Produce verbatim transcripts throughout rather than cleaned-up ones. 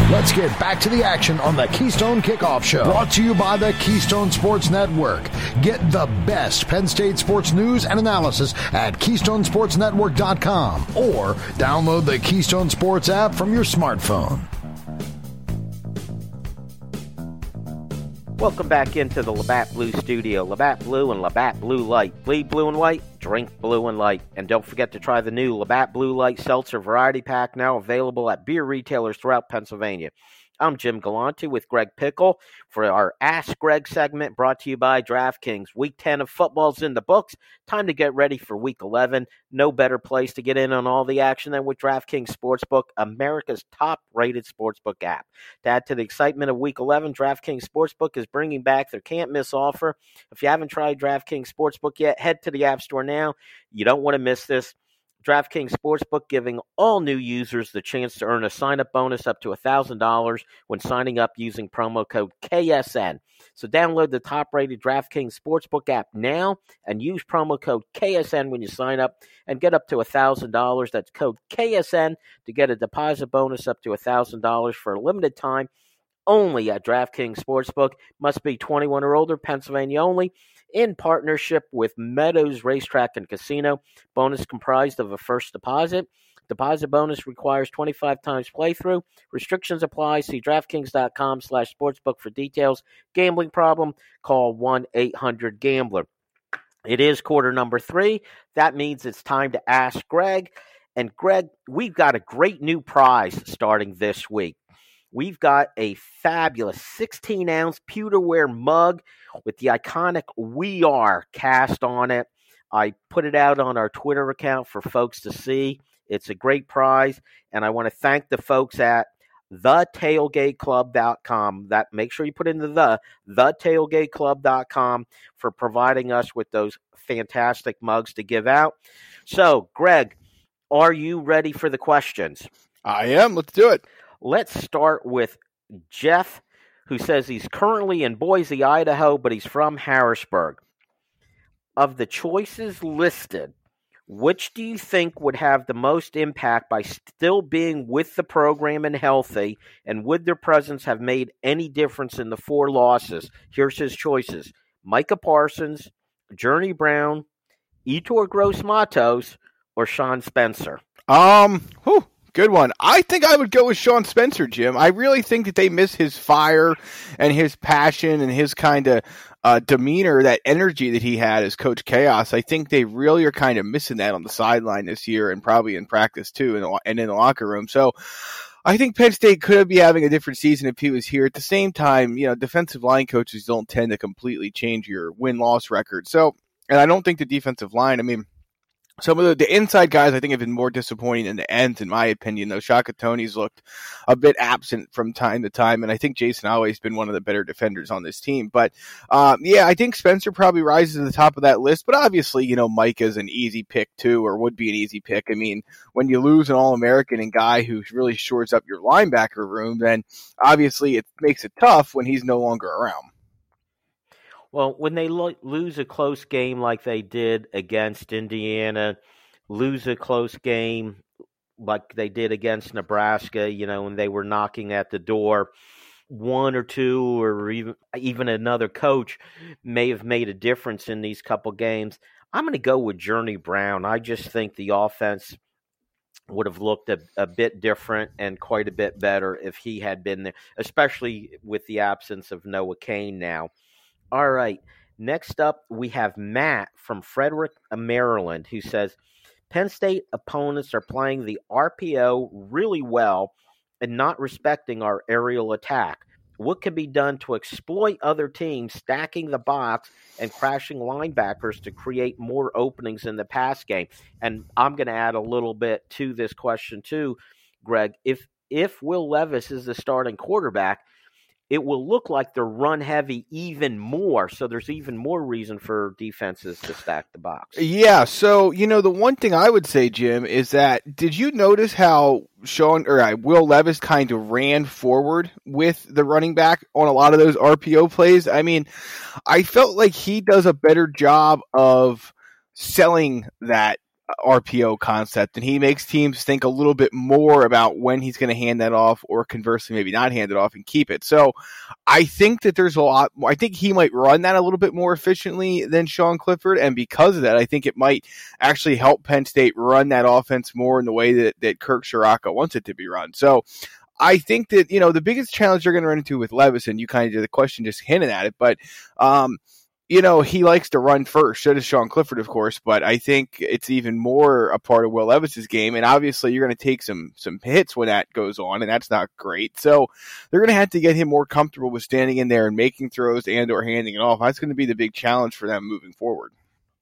Let's get back to the action on the Keystone Kickoff Show. Brought to you by the Keystone Sports Network. Get the best Penn State sports news and analysis at keystone sports network dot com or download the Keystone Sports app from your smartphone. Welcome back into the Labatt Blue Studio. Labatt Blue and Labatt Blue Light. Bleed blue and white, drink blue and light. And don't forget to try the new Labatt Blue Light Seltzer Variety Pack, now available at beer retailers throughout Pennsylvania. I'm Jim Galante with Greg Pickle for our Ask Greg segment, brought to you by DraftKings. Week ten of football's in the books. Time to get ready for Week eleven. No better place to get in on all the action than with DraftKings Sportsbook, America's top-rated sportsbook app. To add to the excitement of Week eleven, DraftKings Sportsbook is bringing back their can't-miss offer. If you haven't tried DraftKings Sportsbook yet, head to the App Store now. You don't want to miss this. DraftKings Sportsbook giving all new users the chance to earn a sign-up bonus up to one thousand dollars when signing up using promo code K S N. So download the top-rated DraftKings Sportsbook app now and use promo code K S N when you sign up and get up to one thousand dollars. That's code K S N to get a deposit bonus up to one thousand dollars for a limited time only at DraftKings Sportsbook. Must be twenty-one or older, Pennsylvania only. In partnership with Meadows Racetrack and Casino. Bonus comprised of a first deposit. Deposit bonus requires twenty-five times playthrough. Restrictions apply. See DraftKings.com slash sportsbook for details. Gambling problem? Call one eight hundred gambler. It is quarter number three. That means it's time to ask Greg. And Greg, we've got a great new prize starting this week. We've got a fabulous sixteen-ounce pewterware mug with the iconic We Are cast on it. I put it out on our Twitter account for folks to see. It's a great prize, and I want to thank the folks at the tailgate club dot com. That, make sure you put in the the, the tailgate club dot com for providing us with those fantastic mugs to give out. So, Greg, are you ready for the questions? I am. Let's do it. Let's start with Jeff, who says he's currently in Boise, Idaho, but he's from Harrisburg. Of the choices listed, which do you think would have the most impact by still being with the program and healthy, and would their presence have made any difference in the four losses? Here's his choices: Micah Parsons, Journey Brown, Yetur Gross-Matos, or Sean Spencer. Um, whew. Good one. I think I would go with Sean Spencer, Jim. I really think that they miss his fire and his passion and his kind of uh, demeanor, that energy that he had as Coach Chaos. I think they really are kind of missing that on the sideline this year and probably in practice too and, and in the locker room. So I think Penn State could be having a different season if he was here. At the same time, you know, defensive line coaches don't tend to completely change your win-loss record. So, and I don't think the defensive line, I mean, some of the, the inside guys, I think, have been more disappointing than the ends, in my opinion. Though Shaka Tony's looked a bit absent from time to time, and I think Jason Alway's been one of the better defenders on this team. But, um, yeah, I think Spencer probably rises to the top of that list. But obviously, you know, Mike is an easy pick, too, or would be an easy pick. I mean, when you lose an All-American and guy who really shores up your linebacker room, then obviously it makes it tough when he's no longer around. Well, when they lo- lose a close game like they did against Indiana, lose a close game like they did against Nebraska, you know, when they were knocking at the door, one or two or even even another coach may have made a difference in these couple games. I'm going to go with Journey Brown. I just think the offense would have looked a, a bit different and quite a bit better if he had been there, especially with the absence of Noah Cain now. All right, next up we have Matt from Frederick, Maryland, who says, Penn State opponents are playing the R P O really well and not respecting our aerial attack. What can be done to exploit other teams stacking the box and crashing linebackers to create more openings in the pass game? And I'm going to add a little bit to this question too, Greg. If if Will Levis is the starting quarterback, it will look like they're run heavy even more. So there's even more reason for defenses to stack the box. Yeah. So, you know, the one thing I would say, Jim, is that did you notice how Sean or uh, Will Levis kind of ran forward with the running back on a lot of those R P O plays? I mean, I felt like he does a better job of selling that R P O concept, and he makes teams think a little bit more about when he's going to hand that off, or conversely, maybe not hand it off and keep it. So I think that there's a lot, I think he might run that a little bit more efficiently than Sean Clifford, and because of that, I think it might actually help Penn State run that offense more in the way that, that Kirk Ciarrocca wants it to be run. So I think that, you know, the biggest challenge they're going to run into with Levis, and you kind of did the question just hinting at it, but, um, you know, he likes to run first. So does Sean Clifford, of course, but I think it's even more a part of Will Levis's game. And obviously you're going to take some, some hits when that goes on, and that's not great. So they're going to have to get him more comfortable with standing in there and making throws and or handing it off. That's going to be the big challenge for them moving forward.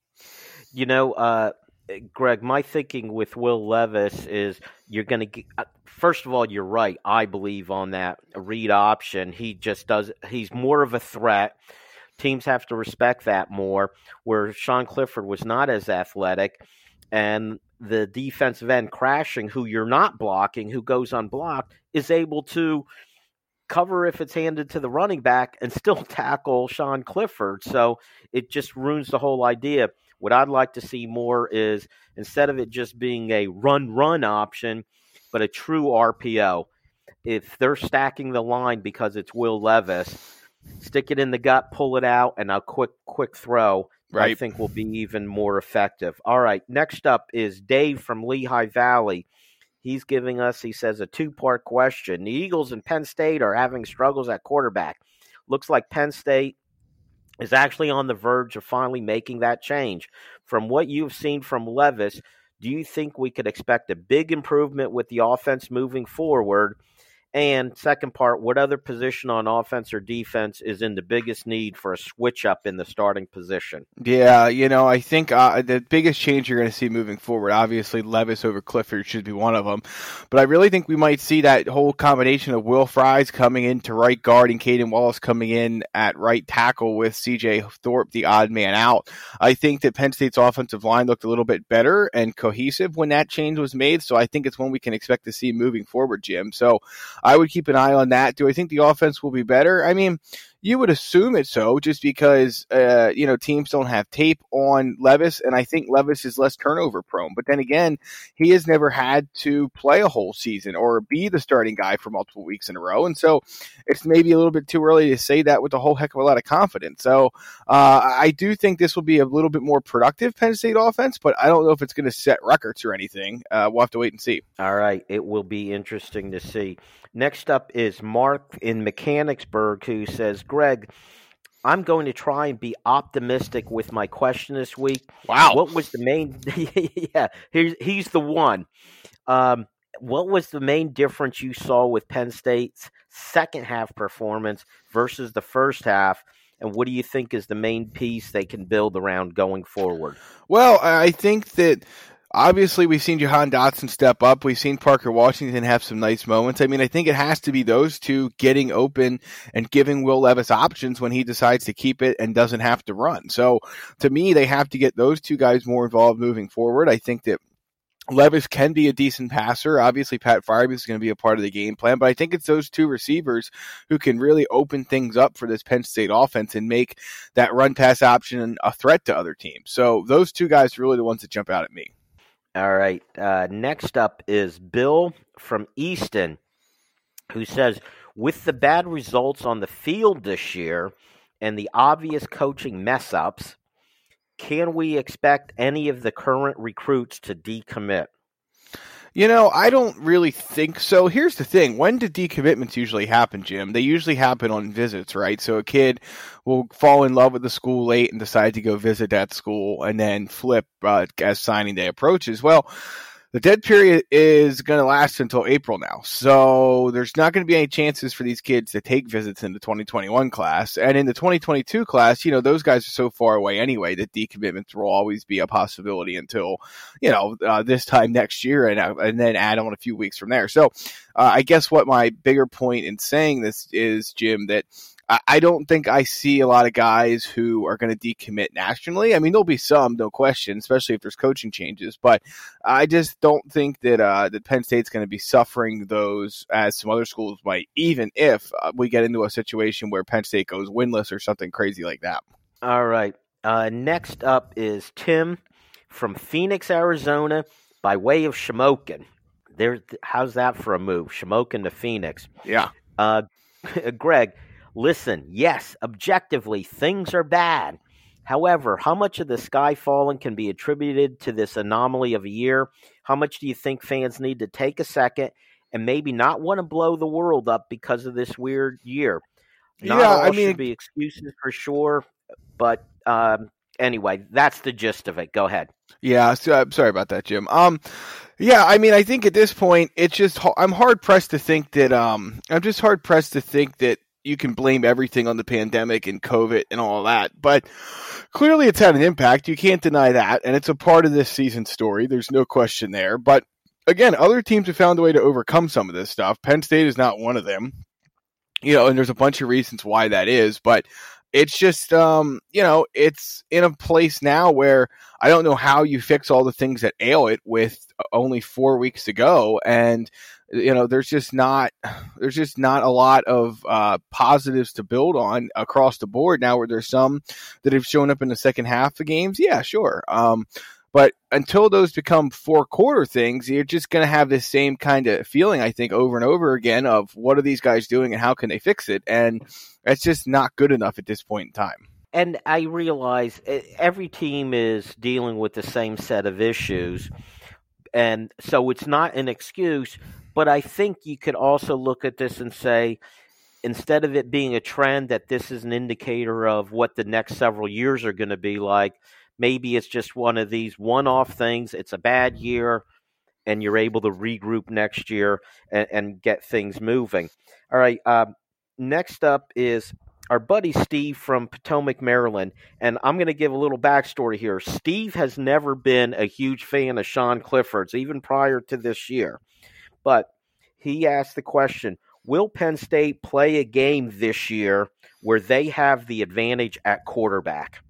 You know, uh, Greg, my thinking with Will Levis is you're going to get, first of all, you're right. I believe on that read option. He just does, he's more of a threat. Teams have to respect that more, where Sean Clifford was not as athletic, and the defensive end crashing, who you're not blocking, who goes unblocked, is able to cover if it's handed to the running back and still tackle Sean Clifford. So it just ruins the whole idea. What I'd like to see more is, instead of it just being a run-run option, but a true R P O. If they're stacking the line because it's Will Levis, stick it in the gut, pull it out, and a quick, quick throw, right, I think will be even more effective. All right, next up is Dave from Lehigh Valley. He's giving us, he says, a two-part question. The Eagles and Penn State are having struggles at quarterback. Looks like Penn State is actually on the verge of finally making that change. From what you've seen from Levis, do you think we could expect a big improvement with the offense moving forward? And second part, what other position on offense or defense is in the biggest need for a switch up in the starting position? Yeah, you know, I think uh, the biggest change you're going to see moving forward, obviously Levis over Clifford should be one of them. But I really think we might see that whole combination of Will Fries coming in to right guard and Caden Wallace coming in at right tackle with C J Thorpe, the odd man out. I think that Penn State's offensive line looked a little bit better and cohesive when that change was made. So I think it's one we can expect to see moving forward, Jim. So I would keep an eye on that. Do I think the offense will be better? I mean, you would assume it so, just because, uh, you know, teams don't have tape on Levis, and I think Levis is less turnover prone. But then again, he has never had to play a whole season or be the starting guy for multiple weeks in a row. And so it's maybe a little bit too early to say that with a whole heck of a lot of confidence. So uh, I do think this will be a little bit more productive Penn State offense, but I don't know if it's going to set records or anything. Uh, we'll have to wait and see. All right. It will be interesting to see. Next up is Mark in Mechanicsburg, who says, Greg, I'm going to try and be optimistic with my question this week. Wow. What was the main – yeah, he's, he's the one. Um, what was the main difference you saw with Penn State's second half performance versus the first half? And what do you think is the main piece they can build around going forward? Well, I think that – obviously, we've seen Jahan Dotson step up. We've seen Parker Washington have some nice moments. I mean, I think it has to be those two getting open and giving Will Levis options when he decides to keep it and doesn't have to run. So, to me, they have to get those two guys more involved moving forward. I think that Levis can be a decent passer. Obviously, Pat Freiermuth is going to be a part of the game plan, but I think it's those two receivers who can really open things up for this Penn State offense and make that run-pass option a threat to other teams. So, those two guys are really the ones that jump out at me. All right. Uh, next up is Bill from Easton, who says, with the bad results on the field this year and the obvious coaching mess-ups, can we expect any of the current recruits to decommit? You know, I don't really think so. Here's the thing. When do decommitments usually happen, Jim? They usually happen on visits, right? So a kid will fall in love with the school late and decide to go visit that school and then flip uh, as signing day approaches. Well, the dead period is going to last until April now. So there's not going to be any chances for these kids to take visits in the twenty twenty-one class. And in the twenty twenty-two class, you know, those guys are so far away anyway that decommitments will always be a possibility until, you know, uh, this time next year and, uh, and then add on a few weeks from there. So uh, I guess what my bigger point in saying this is, Jim, that I don't think I see a lot of guys who are going to decommit nationally. I mean, there'll be some, no question, especially if there's coaching changes. But I just don't think that uh, that Penn State's going to be suffering those as some other schools might, even if uh, we get into a situation where Penn State goes winless or something crazy like that. All right. Uh, next up is Tim from Phoenix, Arizona, by way of Shamokin. There, how's that for a move? Shamokin to Phoenix. Yeah. Uh, Greg, listen, yes, objectively, things are bad. However, how much of the sky falling can be attributed to this anomaly of a year? How much do you think fans need to take a second and maybe not want to blow the world up because of this weird year? Not yeah, all I mean, should be excuses for sure, but um, anyway, that's the gist of it. Go ahead. Yeah, so, I'm sorry about that, Jim. Um, yeah, I mean, I think at this point, it's just I'm hard pressed to think that um, I'm just hard pressed to think that you can blame everything on the pandemic and COVID and all that, but clearly it's had an impact. You can't deny that, and it's a part of this season's story. There's no question there. But again, other teams have found a way to overcome some of this stuff. Penn State is not one of them, you know, and there's a bunch of reasons why that is, but it's just, um, you know, it's in a place now where I don't know how you fix all the things that ail it with only four weeks to go. And, you know, there's just not, there's just not a lot of uh, positives to build on across the board now, where there's some that have shown up in the second half of games. Yeah, sure. Um, But until those become four-quarter things, you're just going to have this same kind of feeling, I think, over and over again of what are these guys doing and how can they fix it? And it's just not good enough at this point in time. And I realize every team is dealing with the same set of issues, and so it's not an excuse, but I think you could also look at this and say, instead of it being a trend, that this is an indicator of what the next several years are going to be like. Maybe it's just one of these one-off things. It's a bad year, and you're able to regroup next year and, and get things moving. All right, um, next up is our buddy Steve from Potomac, Maryland, and I'm going to give a little backstory here. Steve has never been a huge fan of Sean Clifford's, even prior to this year. But he asked the question, will Penn State play a game this year where they have the advantage at quarterback?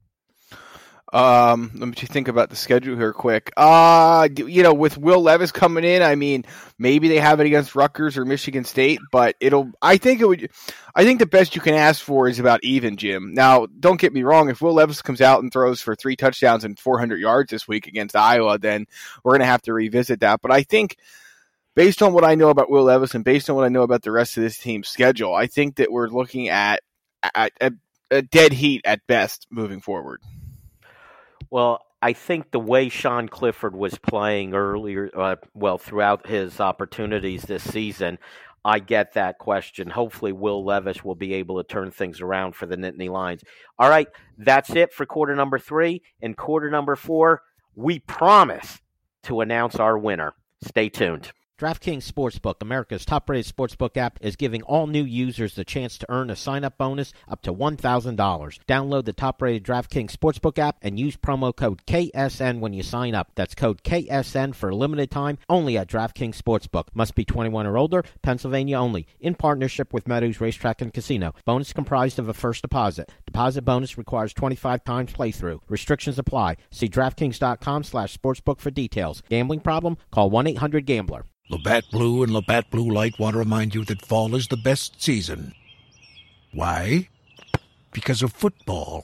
Um, let me just think about the schedule here quick. Uh, you know, with Will Levis coming in, I mean, maybe they have it against Rutgers or Michigan State, but it'll, I think it would, I think the best you can ask for is about even, Jim. Now, don't get me wrong. If Will Levis comes out and throws for three touchdowns and four hundred yards this week against Iowa, then we're going to have to revisit that. But I think based on what I know about Will Levis and based on what I know about the rest of this team's schedule, I think that we're looking at, at, at a dead heat at best moving forward. Well, I think the way Sean Clifford was playing earlier, uh, well, throughout his opportunities this season, I get that question. Hopefully, Will Levis will be able to turn things around for the Nittany Lions. All right, that's it for quarter number three. In quarter number four, we promise to announce our winner. Stay tuned. DraftKings Sportsbook, America's top-rated sportsbook app, is giving all new users the chance to earn a sign-up bonus up to one thousand dollars. Download the top-rated DraftKings Sportsbook app and use promo code K S N when you sign up. That's code K S N for a limited time, only at DraftKings Sportsbook. Must be twenty-one or older, Pennsylvania only. In partnership with Meadows Racetrack and Casino. Bonus comprised of a first deposit. Deposit bonus requires twenty-five times playthrough. Restrictions apply. See DraftKings.com slash sportsbook for details. Gambling problem? Call one eight hundred gambler. Labatt Blue and Labatt Blue Light want to remind you that fall is the best season. Why? Because of football.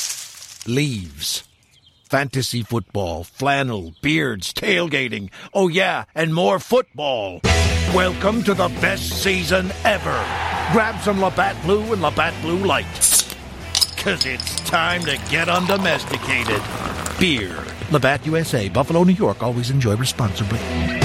Leaves. Fantasy football, flannel, beards, tailgating. Oh yeah, and more football. Welcome to the best season ever. Grab some Labatt Blue and Labatt Blue Light. Cause it's time to get undomesticated. Beer. Labatt U S A, Buffalo, New York. Always enjoy responsibly.